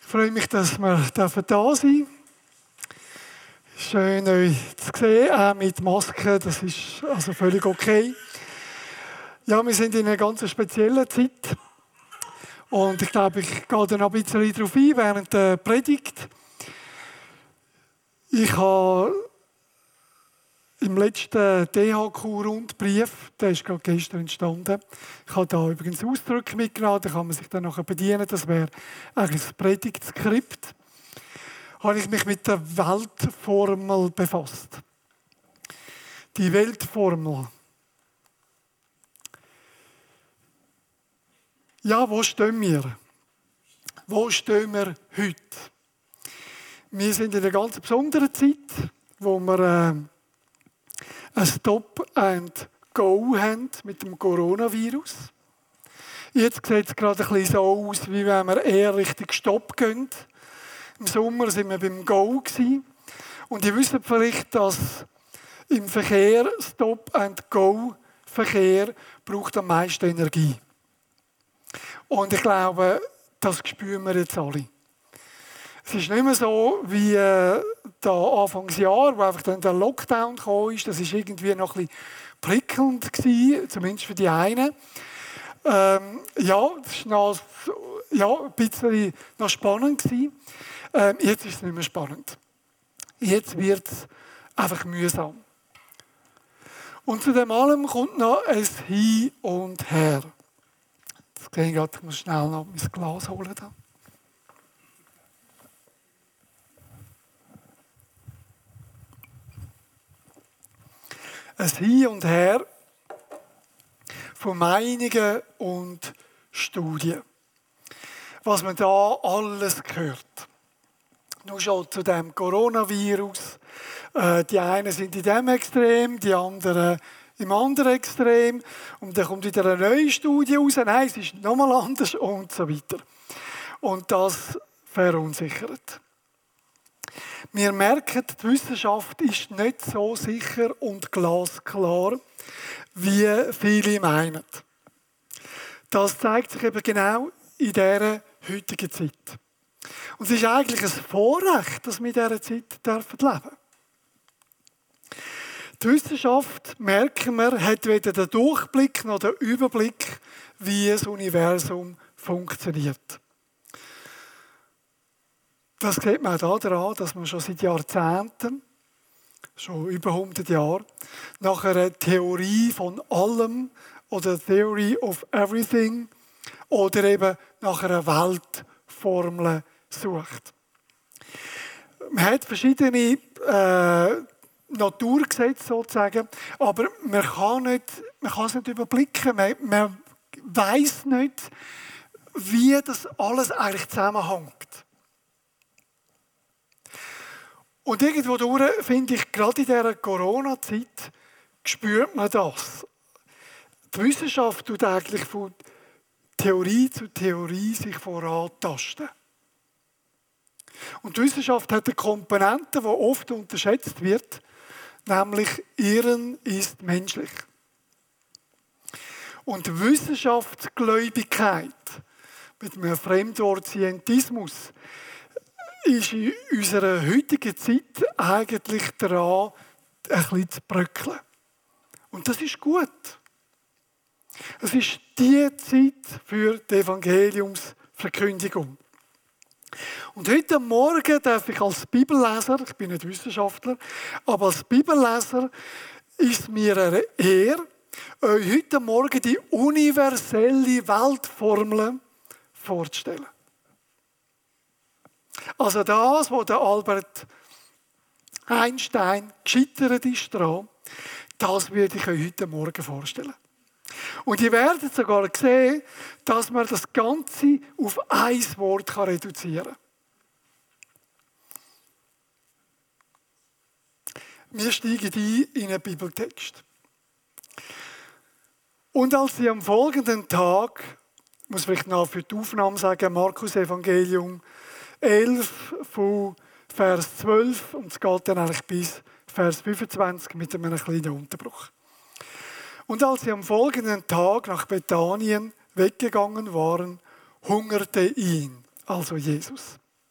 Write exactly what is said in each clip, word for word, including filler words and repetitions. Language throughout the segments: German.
freue mich, dass wir da sein dürfen. Schön, euch zu sehen, auch mit Maske. Das ist also völlig okay. Ja, wir sind in einer ganz speziellen Zeit. Und ich glaube, ich gehe da noch ein bisschen darauf ein während der Predigt. Ich habe im letzten D H Q-Rundbrief, der ist gerade gestern entstanden, ich habe da übrigens Ausdrücke mitgenommen, da kann man sich dann nachher bedienen, das wäre eigentlich das Predigtskript, habe ich mich mit der Weltformel befasst. Die Weltformel. Ja, wo stehen wir? Wo stehen wir heute? Wir sind in einer ganz besonderen Zeit, wo wir äh, ein Stop and Go haben mit dem Coronavirus. Jetzt sieht es gerade ein bisschen so aus, wie wenn wir eher Richtung Stopp gehen. Im Sommer waren wir beim Go gewesen. Und ihr wisst vielleicht, dass im Verkehr, Stop and Go Verkehr braucht am meisten Energie. Und ich glaube, das spüren wir jetzt alle. Es ist nicht mehr so wie äh, da Anfangsjahr, wo einfach dann der Lockdown kam. Das war irgendwie noch ein bisschen prickelnd gewesen, zumindest für die einen. Ähm, ja, das war noch, ja, ein bisschen noch spannend gewesen. Ähm, jetzt ist es nicht mehr spannend. Jetzt wird es einfach mühsam. Und zu dem allem kommt noch ein Hin und Her. Jetzt sehe ich gerade, ich muss schnell noch mein Glas holen. Da. Ein Hin und Her von Meinungen und Studien. Was man da alles hört. Nur schon zu dem Coronavirus. Äh, die einen sind in diesem Extrem, die anderen im anderen Extrem. Und dann kommt wieder eine neue Studie raus. Nein, es ist nochmal anders und so weiter. Und das verunsichert. Wir merken, die Wissenschaft ist nicht so sicher und glasklar, wie viele meinen. Das zeigt sich eben genau in dieser heutigen Zeit. Und es ist eigentlich ein Vorrecht, dass wir in dieser Zeit leben dürfen. Die Wissenschaft, merken wir, hat weder den Durchblick noch den Überblick, wie das Universum funktioniert. Das sieht man auch daran, dass man schon seit Jahrzehnten, schon über hundert Jahre, nach einer Theorie von allem oder Theory of Everything oder eben nach einer Weltformel sucht. Man hat verschiedene äh, Naturgesetze sozusagen, aber man kann, nicht, man kann es nicht überblicken. Man, man weiss nicht, wie das alles eigentlich zusammenhängt. Und irgendwo durch, finde ich, gerade in dieser Corona-Zeit spürt man das. Die Wissenschaft tut eigentlich von Theorie zu Theorie sich vorantasten. Und die Wissenschaft hat eine Komponente, die oft unterschätzt wird, nämlich Irren ist menschlich. Und die Wissenschaftsgläubigkeit mit einem Fremdwort Scientismus ist in unserer heutigen Zeit eigentlich daran, ein bisschen zu bröckeln. Und das ist gut. Es ist die Zeit für die Evangeliumsverkündigung. Und heute Morgen darf ich als Bibelleser, ich bin nicht Wissenschaftler, aber als Bibelleser ist mir eine Ehre, euch heute Morgen die universelle Weltformel vorzustellen. Also das, was der Albert Einstein gescheitert ist daran, das würde ich euch heute Morgen vorstellen. Und ihr werdet sogar sehen, dass man das Ganze auf ein Wort reduzieren kann. Wir steigen ein in einen Bibeltext. Und als sie am folgenden Tag, ich muss vielleicht noch für die Aufnahme sagen, Markus Evangelium elf von Vers zwölf und es geht dann eigentlich bis Vers fünfundzwanzig mit einem kleinen Unterbruch. Und als sie am folgenden Tag nach Bethanien weggegangen waren, hungerte ihn, also Jesus.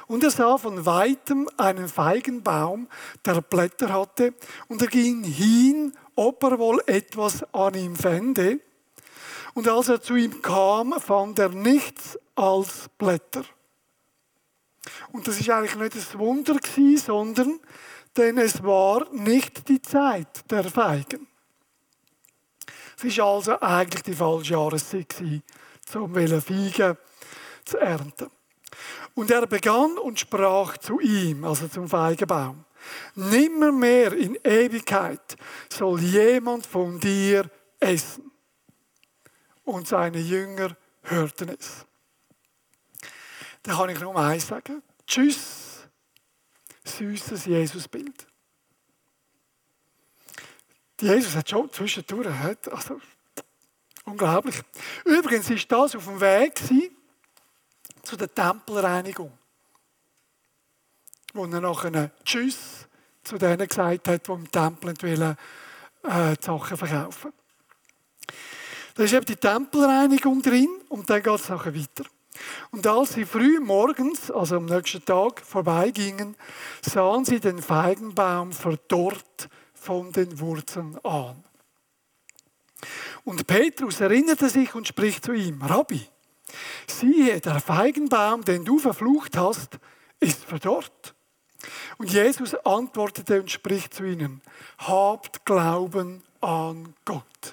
Und er sah von weitem einen Feigenbaum, der Blätter hatte, und er ging hin, ob er wohl etwas an ihm fände. Und als er zu ihm kam, fand er nichts als Blätter. Und das ist eigentlich nicht ein Wunder gewesen, sondern denn es war nicht die Zeit der Feigen. Es war also eigentlich die falsche Jahreszeit, um Feigen zu ernten. Und er begann und sprach zu ihm, also zum Feigenbaum: Nimmermehr in Ewigkeit soll jemand von dir essen. Und seine Jünger hörten es. Da kann ich nur eins sagen: Tschüss, süßes Jesusbild. Jesus hat schon zwischendurch, also unglaublich. Übrigens war das auf dem Weg zu der Tempelreinigung, wo er nachher Tschüss zu denen gesagt hat, die im Tempel wollen, äh, die Sachen verkaufen. Da ist eben die Tempelreinigung drin und dann geht es nachher weiter. Und als sie früh morgens, also am nächsten Tag, vorbeigingen, sahen sie den Feigenbaum verdorrt von den Wurzeln an. Und Petrus erinnerte sich und spricht zu ihm: Rabbi, siehe, der Feigenbaum, den du verflucht hast, ist verdorrt. Und Jesus antwortete und spricht zu ihnen: Habt Glauben an Gott.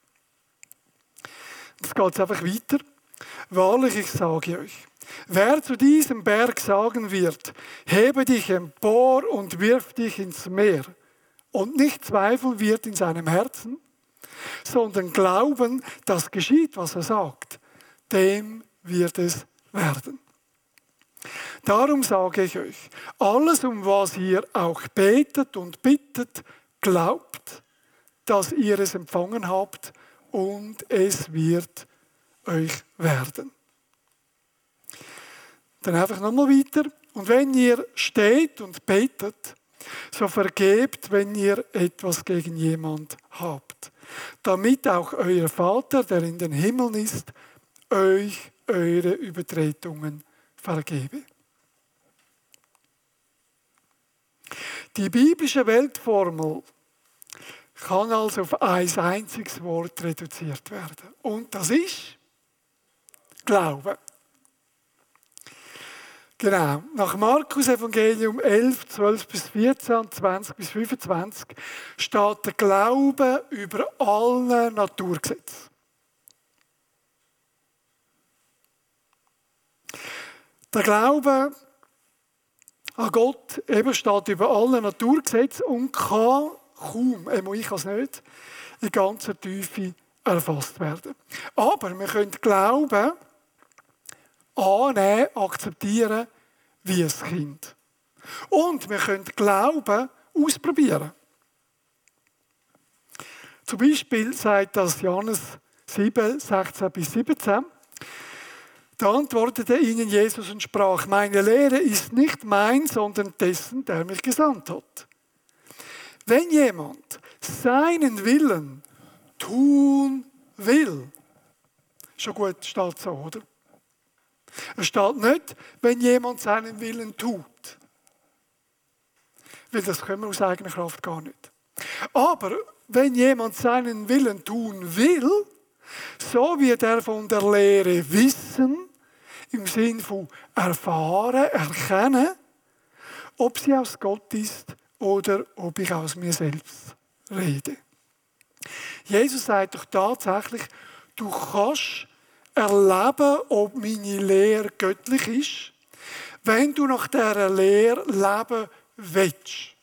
Jetzt geht es einfach weiter. Wahrlich, ich sage euch, wer zu diesem Berg sagen wird, hebe dich empor und wirf dich ins Meer, und nicht zweifeln wird in seinem Herzen, sondern glauben, dass geschieht, was er sagt, dem wird es werden. Darum sage ich euch, alles, um was ihr auch betet und bittet, glaubt, dass ihr es empfangen habt, und es wird euch werden. Dann einfach nochmal weiter. Und wenn ihr steht und betet, so vergebt, wenn ihr etwas gegen jemand habt, damit auch euer Vater, der in den Himmeln ist, euch eure Übertretungen vergebe. Die biblische Weltformel kann also auf ein einziges Wort reduziert werden. Und das ist Glaube. Genau. Nach Markus Evangelium elf, zwölf bis vierzehn, zwanzig bis fünfundzwanzig steht der Glaube über allen Naturgesetzen. Der Glaube an Gott eben steht über allen Naturgesetzen und kann kaum, ich kann es nicht, in ganzer Tiefe erfasst werden. Aber wir können Glauben annehmen, akzeptieren wie ein Kind. Und wir können Glauben ausprobieren. Zum Beispiel sagt das Johannes sieben, sechzehn bis siebzehn. Da antwortete ihnen Jesus und sprach: Meine Lehre ist nicht mein, sondern dessen, der mich gesandt hat. Wenn jemand seinen Willen tun will, schon gut, steht so, oder? Es steht nicht, wenn jemand seinen Willen tut. Weil das können wir aus eigener Kraft gar nicht. Aber wenn jemand seinen Willen tun will, so wird er von der Lehre wissen, im Sinn von erfahren, erkennen, ob sie aus Gott ist oder ob ich aus mir selbst rede. Jesus sagt doch tatsächlich, du kannst erleben, ob meine Lehre göttlich ist, wenn du nach dieser Lehre leben willst.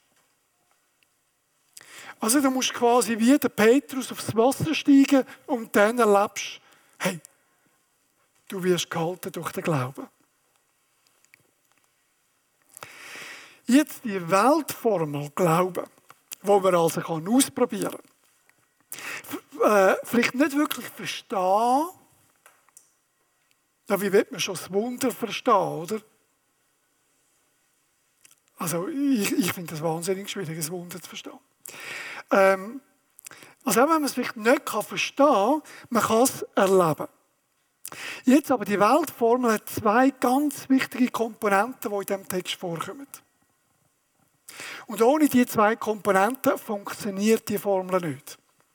Also du musst quasi wie der Petrus aufs Wasser steigen und dann erlebst, hey, du wirst gehalten durch den Glauben. Jetzt die Weltformel Glauben, die man also ausprobieren kann. Vielleicht nicht wirklich verstehen, ja, wie will man schon das Wunder verstehen, oder? Also ich, ich finde das wahnsinnig schwierig, ein Wunder zu verstehen. Ähm, also auch wenn man es vielleicht nicht verstehen kann, man kann es erleben. Jetzt aber die Weltformel hat zwei ganz wichtige Komponenten, die in diesem Text vorkommen. Und ohne diese zwei Komponenten funktioniert die Formel nicht.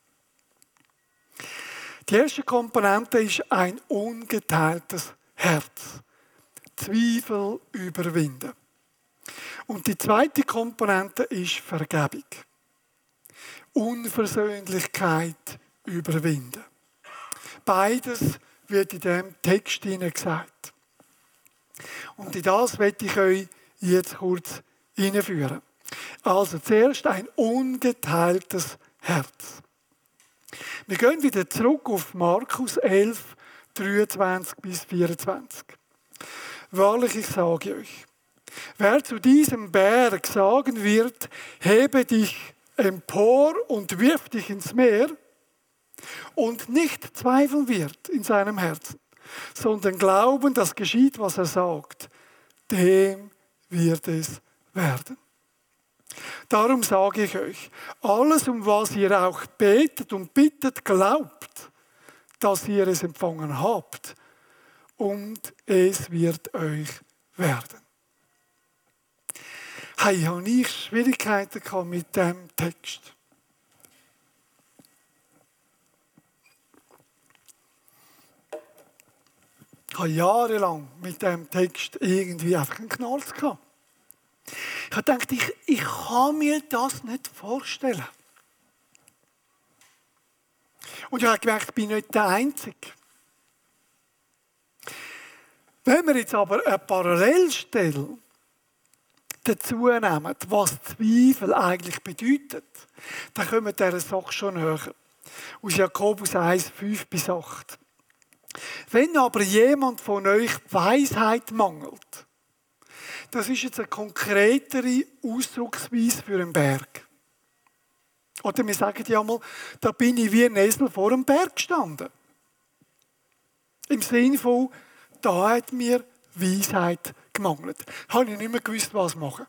Die erste Komponente ist ein ungeteiltes Herz. Zweifel überwinden. Und die zweite Komponente ist Vergebung. Unversöhnlichkeit überwinden. Beides wird in diesem Text gesagt. Und in das werde ich euch jetzt kurz hineinführen. Also zuerst ein ungeteiltes Herz. Wir gehen wieder zurück auf Markus elf, dreiundzwanzig bis vierundzwanzig. Wahrlich, ich sage euch, wer zu diesem Berg sagen wird, hebe dich empor und wirf dich ins Meer, und nicht zweifeln wird in seinem Herzen, sondern glauben, dass geschieht, was er sagt, dem wird es werden. Darum sage ich euch, alles, um was ihr auch betet und bittet, glaubt, dass ihr es empfangen habt, und es wird euch werden. Hey, habe ich Schwierigkeiten gehabt mit diesem Text? Ich habe jahrelang mit diesem Text irgendwie einfach einen Knall gehabt. Ich habe gedacht, ich, ich kann mir das nicht vorstellen. Und ich habe gemerkt, ich bin nicht der Einzige. Wenn wir jetzt aber eine Parallelstelle dazu nehmen, was Zweifel eigentlich bedeutet, dann kommen wir dieser Sache schon näher. Aus Jakobus eins, fünf bis acht. Wenn aber jemand von euch Weisheit mangelt, das ist jetzt eine konkretere Ausdrucksweise für einen Berg. Oder wir sagen ja mal, da bin ich wie ein Esel vor einem Berg gestanden. Im Sinne von, da hat mir Weisheit gemangelt. Habe ich nicht mehr gewusst, was machen.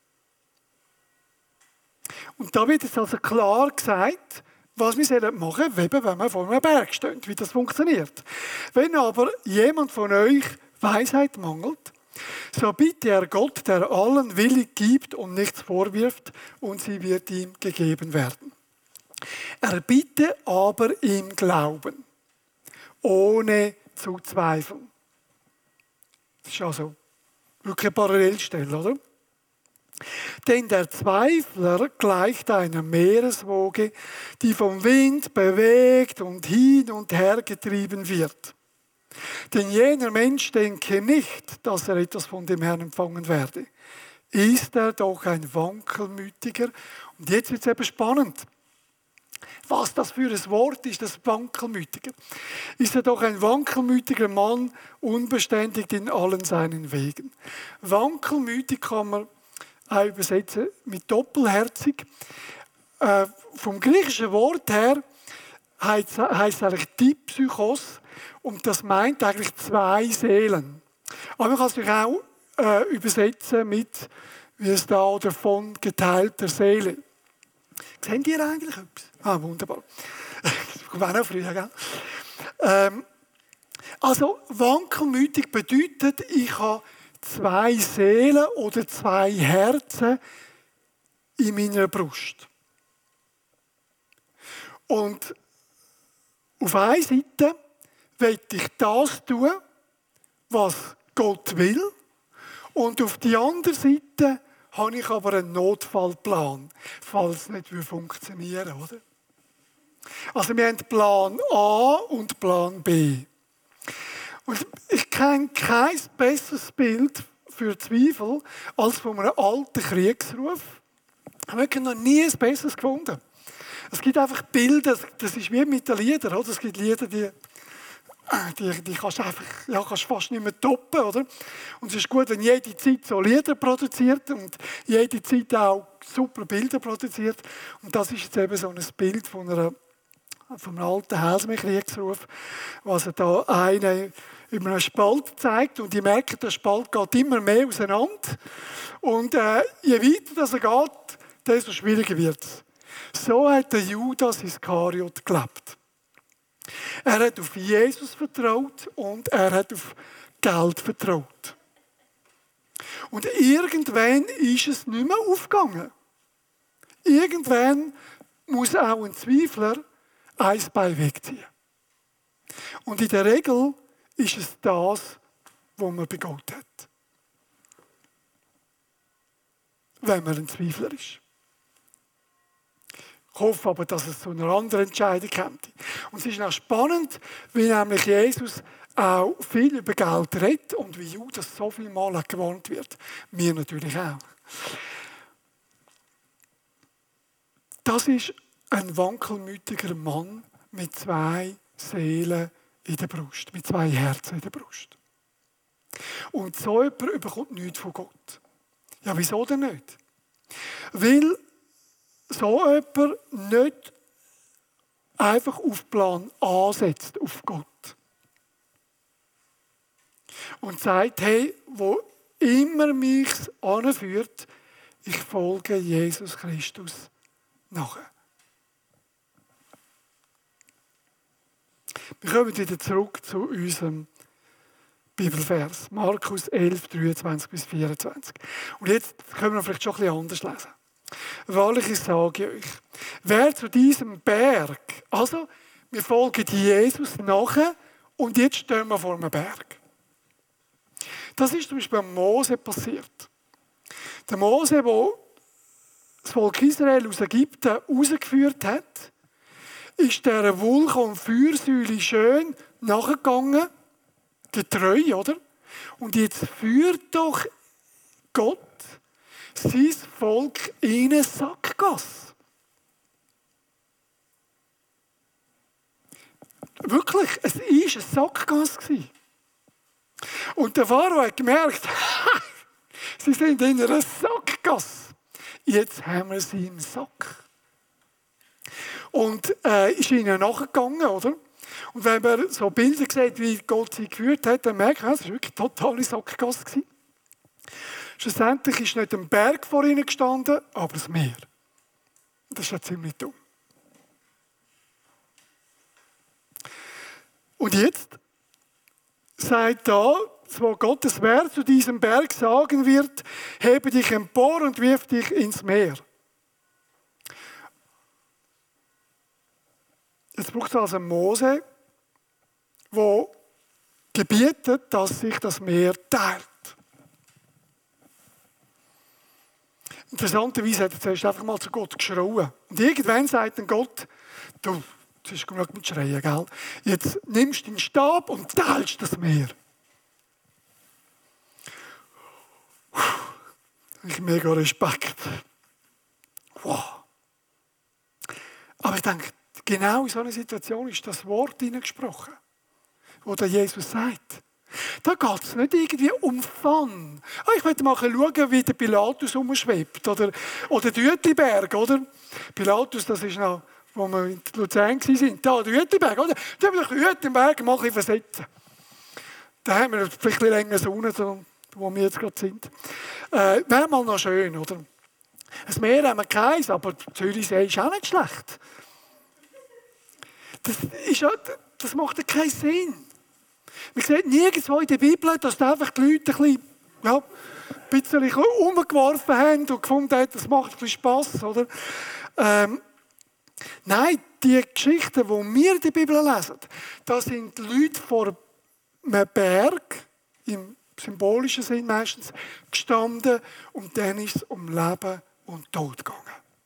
Und da wird jetzt also klar gesagt, was wir machen sollen, wenn wir vor einem Berg stehen, wie das funktioniert. Wenn aber jemand von euch Weisheit mangelt, so bitte er Gott, der allen willig gibt und nichts vorwirft, und sie wird ihm gegeben werden. Er bitte aber im Glauben, ohne zu zweifeln. Das ist also wirklich eine Parallelstelle, oder? Denn der Zweifler gleicht einer Meereswoge, die vom Wind bewegt und hin und her getrieben wird. Denn jener Mensch denke nicht, dass er etwas von dem Herrn empfangen werde. Ist er doch ein Wankelmütiger? Und jetzt wird es eben spannend. Was das für ein Wort ist, das Wankelmütiger. Ist er doch ein wankelmütiger Mann, unbeständig in allen seinen Wegen. Wankelmütig kann man auch übersetzen mit doppelherzig. Äh, vom griechischen Wort her heisst es eigentlich Dipsychos, und das meint eigentlich zwei Seelen. Aber man kann es natürlich auch äh, übersetzen mit, wie es da oder von geteilter Seele. Seht ihr eigentlich etwas? Ah, wunderbar. Das kommt auch noch früher, gell? Ähm, also, wankelmütig bedeutet, ich habe zwei Seelen oder zwei Herzen in meiner Brust. Und auf einer Seite will ich das tun, was Gott will. Und auf die andere Seite habe ich aber einen Notfallplan, falls es nicht funktionieren würde. Also wir haben Plan A und Plan B. Und ich kenne kein besseres Bild für Zweifel als von einem alten Kriegsruf. Ich habe wirklich noch nie ein besseres gefunden. Es gibt einfach Bilder, das ist wie mit den Liedern, oder? Es gibt Lieder, die, die, die kannst du einfach, ja, kannst fast nicht mehr toppen, oder? Und es ist gut, wenn jede Zeit so Lieder produziert und jede Zeit auch super Bilder produziert. Und das ist jetzt eben so ein Bild von einer, von einem alten Helsme-Kriegsruf, was er da eine über einen Spalt zeigt, und ich merke, der Spalt geht immer mehr auseinander. Und äh, je weiter das er geht, desto schwieriger wird es. So hat der Judas Iskariot gelebt. Er hat auf Jesus vertraut und er hat auf Geld vertraut. Und irgendwann ist es nicht mehr aufgegangen. Irgendwann muss auch ein Zweifler ein Bein wegziehen. Und in der Regel ist es das, was man begonnen hat. Wenn man ein Zweifler ist. Ich hoffe aber, dass es zu einer anderen Entscheidung kommt. Und es ist auch spannend, wie nämlich Jesus auch viel über Geld redet und wie Judas so viel Mal gewarnt wird. Wir natürlich auch. Das ist ein wankelmütiger Mann mit zwei Seelen in der Brust, mit zwei Herzen in der Brust. Und so jemand bekommt nichts von Gott. Ja, wieso denn nicht? Weil so jemand nicht einfach auf Plan A setzt, auf Gott. Und sagt, hey, wo immer mich anführt, ich folge Jesus Christus nachher. Wir kommen wieder zurück zu unserem Bibelvers. Markus elf, dreiundzwanzig bis vierundzwanzig. Und jetzt können wir vielleicht schon ein bisschen anders lesen. Wahrlich, ich sage euch, wer zu diesem Berg, also wir folgen Jesus nachher und jetzt stehen wir vor einem Berg. Das ist zum Beispiel bei Mose passiert. Der Mose, der das Volk Israel aus Ägypten rausgeführt hat, ist dieser Vulkan- und Feuersäule schön nachgegangen, getreu, oder? Und jetzt führt doch Gott sein Volk in eine Sackgasse. Wirklich, es war eine Sackgasse. Und der Pharao hat gemerkt, sie sind in einer Sackgasse. Jetzt haben wir sie im Sack. Und äh, ist ihnen nachgegangen, oder? Und wenn man so Bilder sieht, wie Gott sie geführt hat, dann merkt man, es war wirklich eine totale Sackgasse. Schlussendlich ist nicht ein Berg vor ihnen gestanden, aber das Meer. Das ist ja ziemlich dumm. Und jetzt sagt da, wo Gottes Wort zu diesem Berg sagen wird, hebe dich empor und wirf dich ins Meer. Jetzt braucht es also Mose, der gebietet, dass sich das Meer teilt. Interessanterweise hat er zuerst einfach mal zu Gott geschrien. Und irgendwann sagt dann Gott, du, das ist genug mit Schreien, gell? Jetzt nimmst du den Stab und teilst das Meer. Da habe ich mega Respekt. Wow. Aber ich denke, genau in so einer Situation ist das Wort hineingesprochen, wo der Jesus sagt. Da geht es nicht irgendwie um Fun. Oh, ich möchte mal schauen, wie der Pilatus umschwebt. Oder, oder der Uetliberg, oder? Pilatus, das ist noch, wo wir in Luzern waren. Da, der Uetliberg, oder? Da haben wir doch Uetliberg mal ein bisschen versetzen. Da haben wir vielleicht ein bisschen länger Sonne, so, wo wir jetzt gerade sind. Äh, Wäre mal noch schön, oder? Das Meer haben wir keins, aber Zürichsee ist auch nicht schlecht. Das, ist ja, das macht ja keinen Sinn. Man sieht nirgendwo in der Bibel, dass da einfach die Leute ein bisschen, ja, ein bisschen umgeworfen haben und gefunden haben, das macht ein bisschen Spass, oder? Ähm, nein, die Geschichten, die wir in der Bibel lesen, da sind die Leute vor einem Berg, im symbolischen Sinn meistens, gestanden und dann ist es um Leben und Tod gegangen.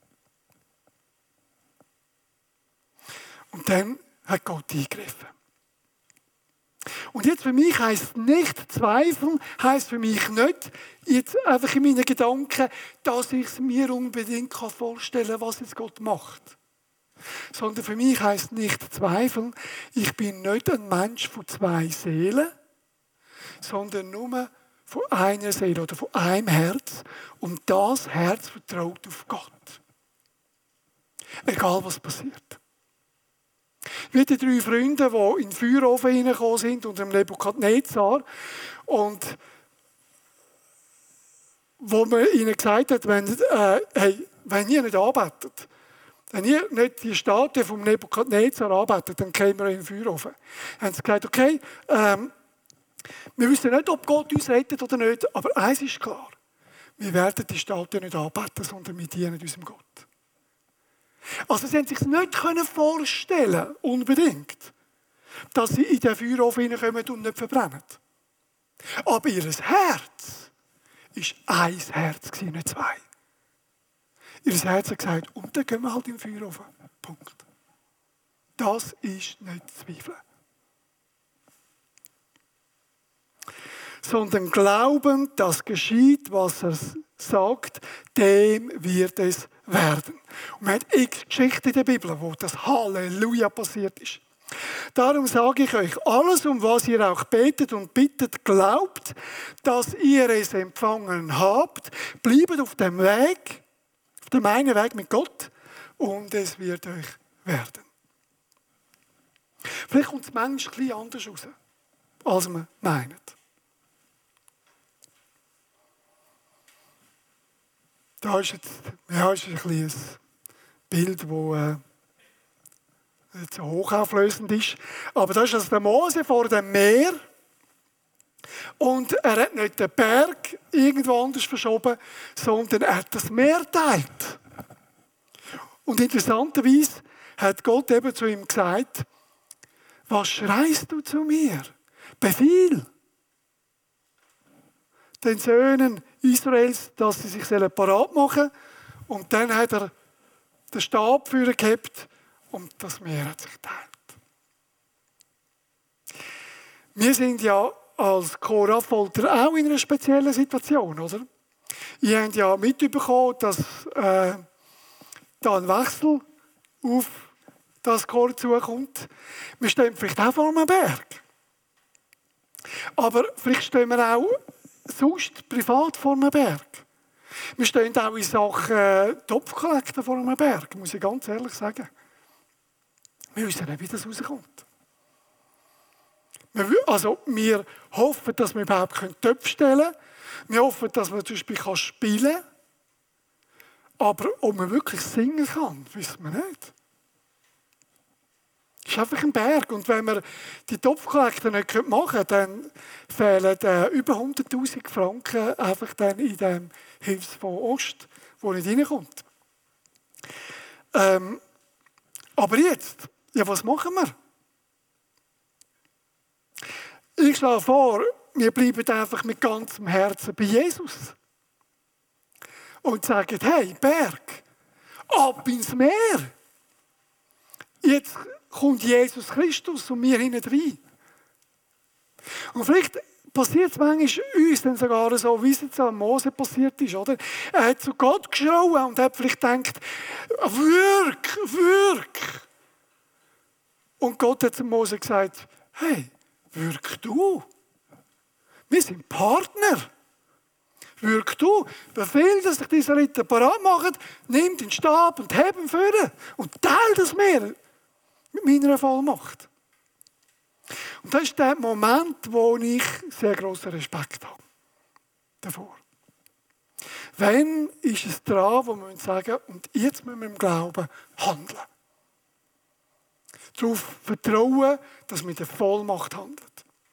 Und dann hat Gott eingegriffen. Und jetzt für mich heisst nicht zweifeln, heisst für mich nicht, jetzt einfach in meinen Gedanken, dass ich es mir unbedingt vorstellen kann, was jetzt Gott macht. Sondern für mich heisst nicht zweifeln, ich bin nicht ein Mensch von zwei Seelen, sondern nur von einer Seele oder von einem Herz. Und das Herz vertraut auf Gott. Egal was passiert. Wie die drei Freunde, die in den Feuerofen hineingekommen sind unter dem Nebukadnezar und wo man ihnen gesagt hat, wenn, äh, hey, wenn ihr nicht arbeitet, Wenn ihr nicht die Statue vom Nebukadnezar arbeitet, dann kämen wir in den Feuerofen. Dann haben sie gesagt, okay, ähm, wir wissen nicht, ob Gott uns rettet oder nicht, aber eins ist klar. Wir werden die Statue nicht anbeten, sondern wir dienen unserem Gott. Also sie haben sich nicht vorstellen unbedingt, dass sie in den Feuerofen hineinkommen und nicht verbrennen. Aber ihr Herz war ein Herz, nicht zwei. Ihr Herz hat gesagt, und dann gehen wir halt in den Feuerofen. Punkt. Das ist nicht zu zweifeln. Sondern glauben, dass geschieht, was er sagt, dem wird es werden. Und wir haben x Geschichten in der Bibel, wo das Halleluja passiert ist. Darum sage ich euch, alles, um was ihr auch betet und bittet, glaubt, dass ihr es empfangen habt, bleibt auf dem Weg, auf dem einen Weg mit Gott, und es wird euch werden. Vielleicht kommt es manchmal ein bisschen anders raus, als man meint. Da ist jetzt ja, ist ein, ein Bild, das äh, nicht so hochauflösend ist. Aber das ist also der Mose vor dem Meer. Und er hat nicht den Berg irgendwo anders verschoben, sondern er hat das Meer geteilt. Und interessanterweise hat Gott eben zu ihm gesagt, was schreist du zu mir? Befiehl den Söhnen Israels, dass sie sich parat machen sollen. Und dann hat er den Stab für ihn gehabt und das Meer hat sich geteilt. Wir sind ja als Koraffolter auch in einer speziellen Situation, oder? Ihr habt ja mitbekommen, dass äh, da ein Wechsel auf das Chor zukommt. Wir stehen vielleicht auch vor einem Berg. Aber vielleicht stehen wir auch sonst privat vor einem Berg. Wir stehen auch in Sachen äh, Topfkollekte vor einem Berg, muss ich ganz ehrlich sagen. Wir wissen nicht, wie das rauskommt. Wir, also, wir hoffen, dass wir überhaupt Töpfe stellen können. Wir hoffen, dass man zum Beispiel spielen kann. Aber ob man wirklich singen kann, wissen wir nicht. Es ist einfach ein Berg. Und wenn wir die Topfkollekte nicht machen können, dann fehlen äh, über hunderttausend Franken einfach dann in dem Hilfsfonds Ost, wo nicht reinkommt. Ähm, aber jetzt, ja, was machen wir? Ich schlage vor, wir bleiben einfach mit ganzem Herzen bei Jesus. Und sagen, hey, Berg, ab ins Meer. Jetzt kommt Jesus Christus und wir hinten rein. Und vielleicht passiert es manchmal uns dann sogar so, wie es jetzt an Mose passiert ist. Oder? Er hat zu Gott geschrien und hat vielleicht gedacht, wirk, wirk. Und Gott hat zu Mose gesagt, hey, wirk du. Wir sind Partner. Wirk du. Befehl, dass sich die Israeliten parat machen, nimm den Stab und heb ihn vor und teile das Meer mit meiner Vollmacht. Und das ist der Moment, wo ich sehr grossen Respekt habe davor. Wann ist es dran, wo wir sagen, und jetzt müssen wir im Glauben handeln. Darauf vertrauen, dass wir mit der Vollmacht handelt.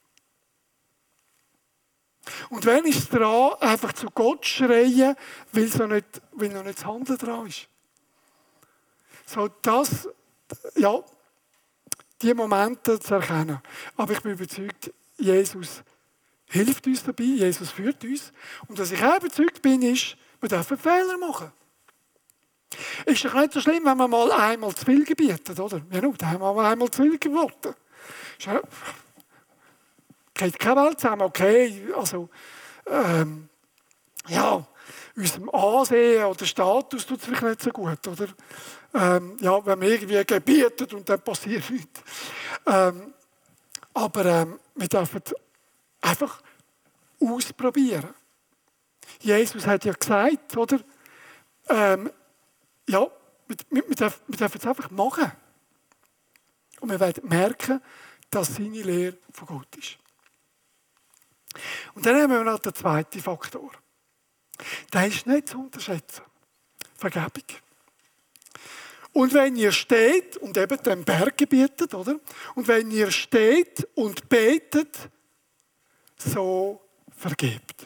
Und wenn ist es dran, einfach zu Gott schreien, weil, so nicht, weil noch nicht das Handeln dran ist. So das, ja, die Momente zu erkennen. Aber ich bin überzeugt, Jesus hilft uns dabei, Jesus führt uns. Und was ich auch überzeugt bin, ist, wir dürfen Fehler machen. Ist doch nicht so schlimm, wenn man mal einmal zu viel gebietet, oder? Ja, nun, da haben wir einmal zu viel geboten. Ja, geht keine Welt zusammen, okay, also, ähm, ja, unserem Ansehen oder Status tut es vielleicht nicht so gut, oder? Ähm, ja, wenn man irgendwie gebietet und dann passiert nichts. Ähm, aber ähm, wir dürfen einfach ausprobieren. Jesus hat ja gesagt, oder? Ähm, ja, wir, wir, dürfen, wir dürfen es einfach machen. Und wir werden merken, dass seine Lehre von Gott ist. Und dann haben wir noch den zweiten Faktor. Der ist nicht zu unterschätzen. Vergebung. Und wenn ihr steht und eben den Berg gebietet, oder? Und wenn ihr steht und betet, so vergebt.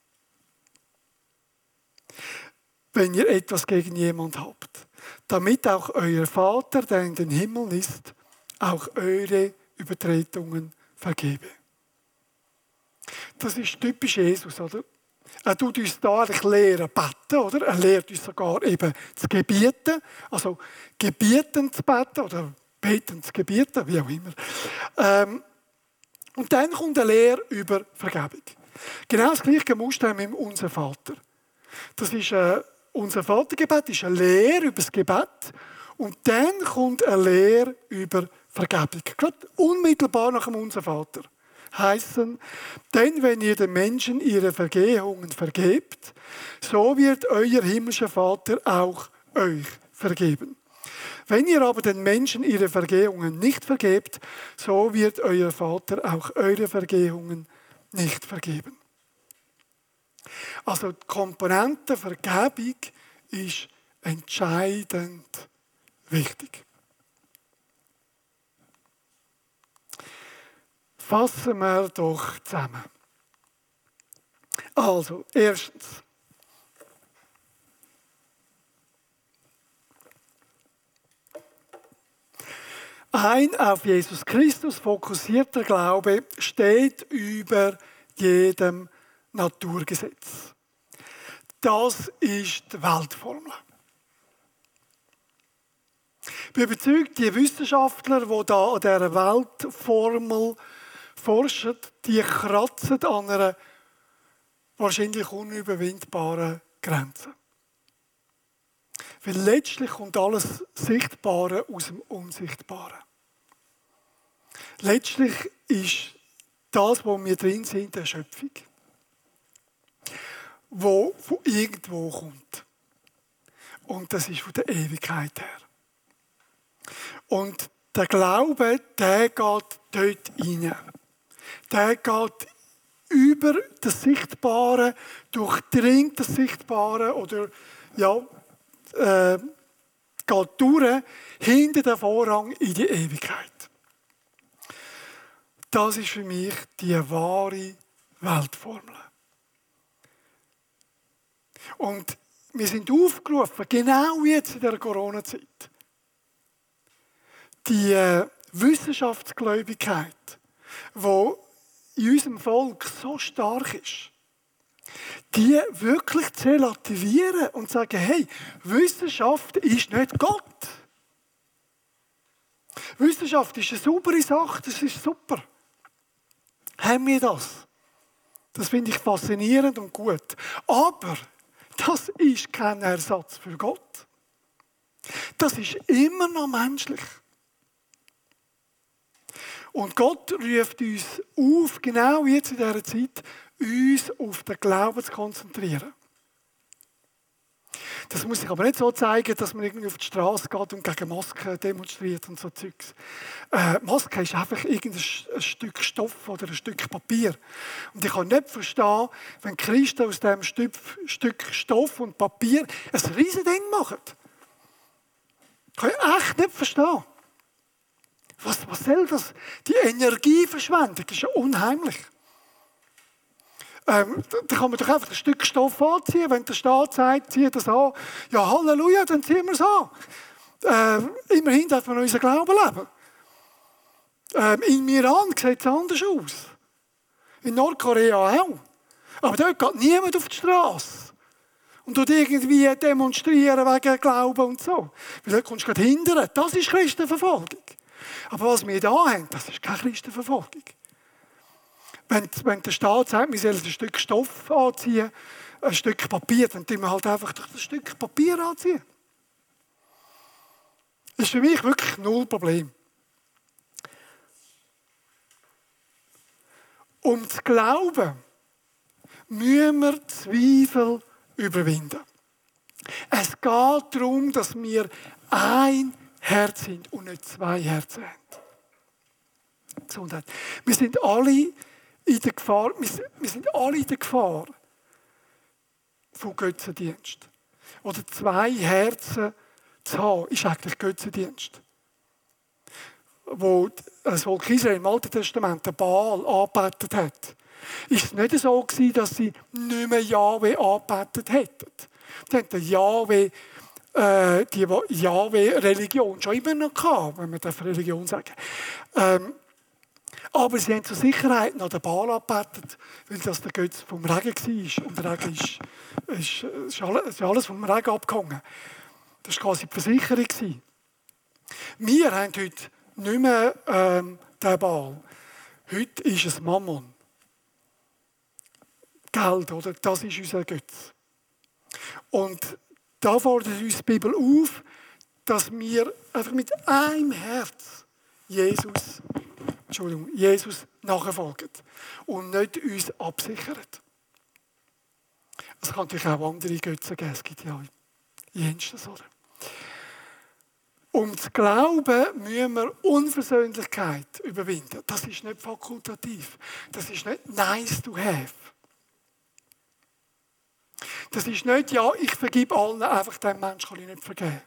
Wenn ihr etwas gegen jemand habt, damit auch euer Vater, der in den Himmeln ist, auch eure Übertretungen vergebe. Das ist typisch Jesus, oder? Er tut uns da eigentlich lehren, beten, oder? Er lehrt uns sogar eben zu gebieten, also gebieten zu beten oder beten zu gebieten, wie auch immer. Ähm, und dann kommt eine Lehre über Vergebung. Genau das gleiche Muster haben wir im Unser Vater. Das ist äh, unser Vatergebet, ist eine Lehre über das Gebet und dann kommt eine Lehre über Vergebung. Gerade unmittelbar nach dem Unser Vater. Heißen, denn wenn ihr den Menschen ihre Vergehungen vergebt, so wird euer himmlischer Vater auch euch vergeben. Wenn ihr aber den Menschen ihre Vergehungen nicht vergebt, so wird euer Vater auch eure Vergehungen nicht vergeben. Also die Komponente Vergebung ist entscheidend wichtig. Fassen wir doch zusammen. Also, erstens. Ein auf Jesus Christus fokussierter Glaube steht über jedem Naturgesetz. Das ist die Weltformel. Ich bin überzeugt, die Wissenschaftler, die da an dieser Weltformel forschen, die kratzen an einer wahrscheinlich unüberwindbaren Grenze. Weil letztlich kommt alles Sichtbare aus dem Unsichtbaren. Letztlich ist das, wo wir drin sind, eine Schöpfung, wo von irgendwo kommt. Und das ist von der Ewigkeit her. Und der Glaube, der geht dort rein. Der geht über das Sichtbare, durchdringt das Sichtbare oder ja, äh, geht durch, hinter den Vorhang in die Ewigkeit. Das ist für mich die wahre Weltformel. Und wir sind aufgerufen, genau jetzt in der Corona-Zeit, die äh, Wissenschaftsgläubigkeit, die in unserem Volk so stark ist, die wirklich zu relativieren und zu sagen, hey, Wissenschaft ist nicht Gott. Wissenschaft ist eine saubere Sache, das ist super. Haben wir das? Das finde ich faszinierend und gut. Aber das ist kein Ersatz für Gott. Das ist immer noch menschlich. Und Gott ruft uns auf, genau jetzt in dieser Zeit, uns auf den Glauben zu konzentrieren. Das muss sich aber nicht so zeigen, dass man irgendwie auf die Straße geht und gegen Masken demonstriert und so Zeugs. Äh, Maske ist einfach irgendein ein Stück Stoff oder ein Stück Papier. Und ich kann nicht verstehen, wenn Christen aus diesem Stück, Stück Stoff und Papier ein riesiges Ding machen. Das kann ich echt nicht verstehen. Was, was soll das? Die Energieverschwendung ist ja unheimlich. Ähm, da kann man doch einfach ein Stück Stoff anziehen. Wenn der Staat sagt, zieh das an. Ja, Halleluja, dann ziehen wir es an. Ähm, immerhin darf man unseren Glauben leben. Ähm, in Iran sieht es anders aus. In Nordkorea auch. Aber dort geht niemand auf die Straße. Und dort irgendwie demonstrieren wegen Glauben und so. Weil dort kommst du gerade hindern. Das ist Christenverfolgung. Aber was wir hier haben, das ist keine Christenverfolgung. Wenn, wenn der Staat sagt, wir sollen ein Stück Stoff anziehen, ein Stück Papier, dann tun wir halt einfach das Stück Papier anziehen. Das ist für mich wirklich null Problem. Um zu glauben, müssen wir Zweifel überwinden. Es geht darum, dass wir ein Herz sind und nicht zwei Herzen haben. Gesundheit. Wir sind alle in der Gefahr, wir sind alle in der Gefahr von Götzendienst. Oder zwei Herzen zu haben, ist eigentlich Götzendienst. Wo das Volk Israel im Alten Testament den Baal angebetet hat, ist es nicht so gewesen, dass sie nicht mehr Jahwe angebetet hätten. Sie hatten den Jahwe, äh, die Jahwe-Religion schon immer noch gehabt, wenn man das Religion sagen ähm, aber sie haben zur Sicherheit noch den Baal angebetet, weil das der Götze vom Regen war. Und der Regen ist, ist, ist, alles, ist alles vom Regen abgehangen. Das war quasi die Versicherung. Wir haben heute nicht mehr ähm, den Baal. Heute ist es Mammon. Geld, oder? Das ist unser Götze. Und da fordert uns die Bibel auf, dass wir einfach mit einem Herz Jesus, Entschuldigung, Jesus nachfolgen und nicht uns absichern. Es kann natürlich auch andere Götzen geben, es gibt ja jenstes, oder? Um zu glauben, müssen wir Unversöhnlichkeit überwinden. Das ist nicht fakultativ. Das ist nicht nice to have. Das ist nicht, ja, ich vergib allen, einfach dem Menschen kann ich nicht vergeben.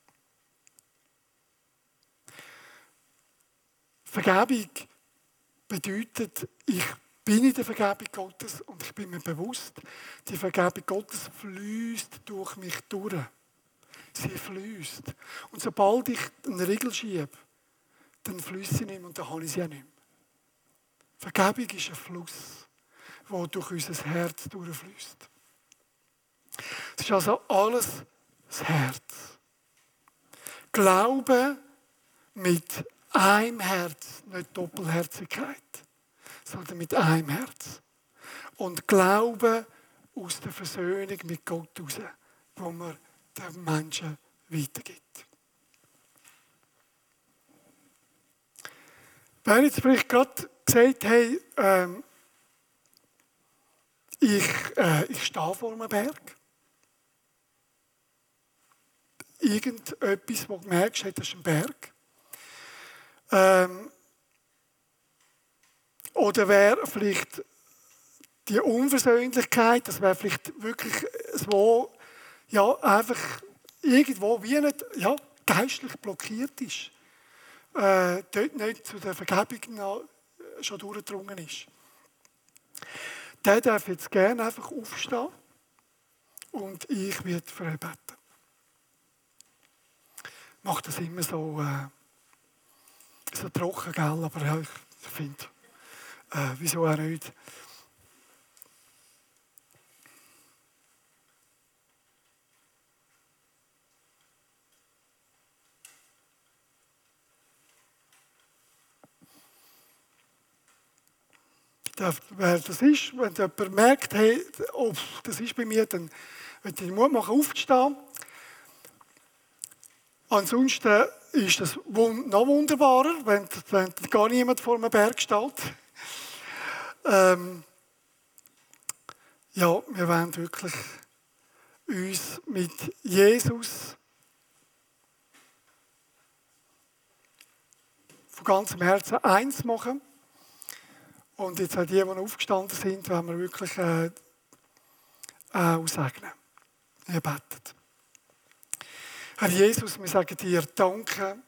Vergebung bedeutet, ich bin in der Vergebung Gottes und ich bin mir bewusst, die Vergebung Gottes fließt durch mich durch. Sie fließt. Und sobald ich einen Riegel schiebe, dann fließt sie nicht mehr und dann habe ich sie auch nicht mehr. Vergebung ist ein Fluss, der durch unser Herz durchfließt. Es ist also alles das Herz. Glaube mit einem Herz, nicht Doppelherzigkeit, sondern mit einem Herz. Und Glaube aus der Versöhnung mit Gott heraus, wo man den Menschen weitergibt. Wer jetzt vielleicht gerade gesagt hey, ähm, ich, äh, ich stehe vor einem Berg. Irgendetwas, wo du merkst, hey, das ist ein Berg. Ähm, oder wäre vielleicht die Unversöhnlichkeit, das wäre vielleicht wirklich so, ja, einfach irgendwo wie nicht, ja, geistlich blockiert ist. Äh, dort nicht zu der Vergebung noch schon durchgedrungen ist. Der darf jetzt gerne einfach aufstehen und ich werde für ihn beten. Ich mache das immer so, äh, so trocken, gell? Aber ja, ich finde, äh, wieso auch nicht. Wer das ist, wenn jemand merkt, hey, oh, das ist bei mir, dann wird ich Mut machen, aufzustehen. Ansonsten ist es noch wunderbarer, wenn, wenn gar niemand vor einem Berg steht. Ähm, ja, wir wollen wirklich uns mit Jesus von ganzem Herzen eins machen. Und jetzt auch die, die aufgestanden sind, wollen wir wirklich äh, auch segnen. Ihr betet. Herr Jesus, wir sagen dir Danke,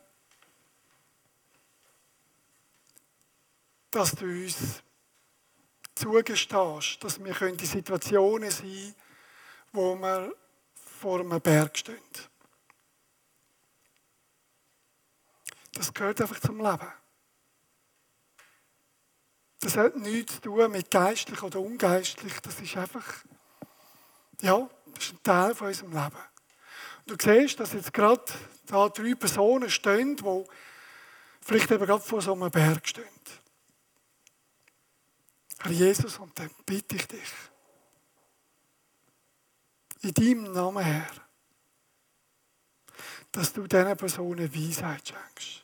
dass du uns zugestehst, dass wir in Situationen sein können, wo wir vor einem Berg stehen. Das gehört einfach zum Leben. Das hat nichts zu tun mit geistlich oder ungeistlich. Das ist einfach, ja, das ist ein Teil von unserem Leben. Und du siehst, dass jetzt gerade da drei Personen stehen, die vielleicht eben gerade vor so einem Berg stehen. Herr Jesus, und dann bitte ich dich, in deinem Namen, Herr, dass du diesen Personen Weisheit schenkst.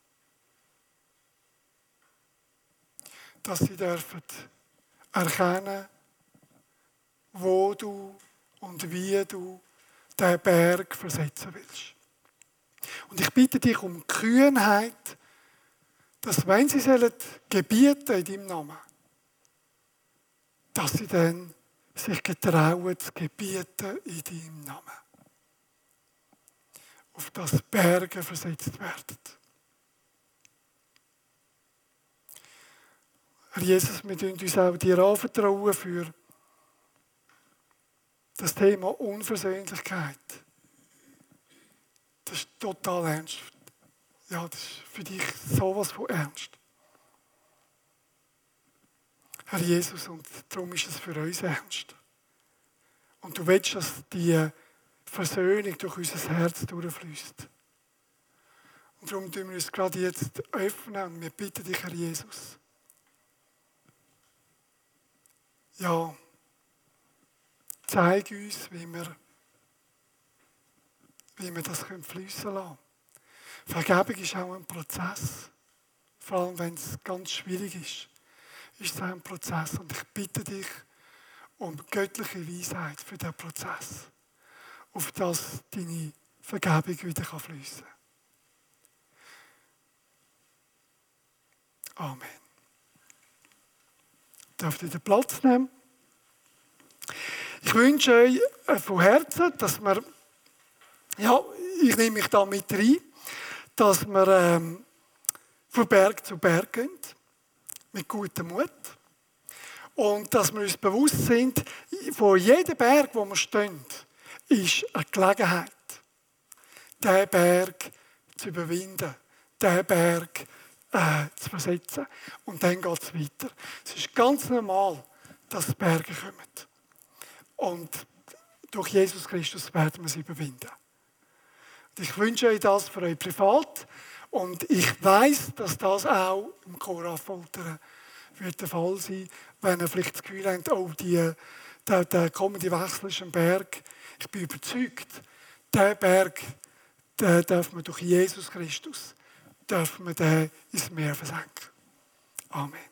Dass sie dürfen erkennen, wo du und wie du den Berg versetzen willst. Und ich bitte dich um Kühnheit, dass wenn sie sollen gebieten in deinem Namen, dass sie dann sich getrauen zu gebieten in deinem Namen. auf das Berge versetzt werden. Herr Jesus, wir tun uns auch dir anvertrauen für das Thema Unversöhnlichkeit. Das ist total ernst. Ja, das ist für dich sowas von ernst. Herr Jesus, und darum ist es für uns ernst. Und du willst, dass die Versöhnung durch unser Herz durchfließt. Und darum tun wir uns gerade jetzt öffnen und wir bitten dich, Herr Jesus. Ja, zeig uns, wie wir, wie wir das fließen lassen können. Vergebung ist auch ein Prozess. Vor allem, wenn es ganz schwierig ist, ist es auch ein Prozess. Und ich bitte dich um göttliche Weisheit für diesen Prozess. Auf dass deine Vergebung wieder fließen kann. Amen. Dürft ihr den Platz nehmen? Ich wünsche euch von Herzen, dass wir, ja, ich nehme mich da mit rein, dass wir ähm, von Berg zu Berg gehen, mit gutem Mut. Und dass wir uns bewusst sind, von jedem Berg, wo wir stehen, ist eine Gelegenheit, diesen Berg zu überwinden, diesen Berg äh, zu versetzen. Und dann geht es weiter. Es ist ganz normal, dass Berge kommen. Und durch Jesus Christus werden wir sie überwinden. Und ich wünsche euch das für euch privat. Und ich weiss, dass das auch im Koraffoltern wird der Fall sein, wenn ihr vielleicht das Gefühl habt, oh, die, der, der kommende Wechsel ist ein Berg. Ich bin überzeugt, diesen Berg, den dürfen wir durch Jesus Christus, dürfen wir den ins Meer versenken. Amen.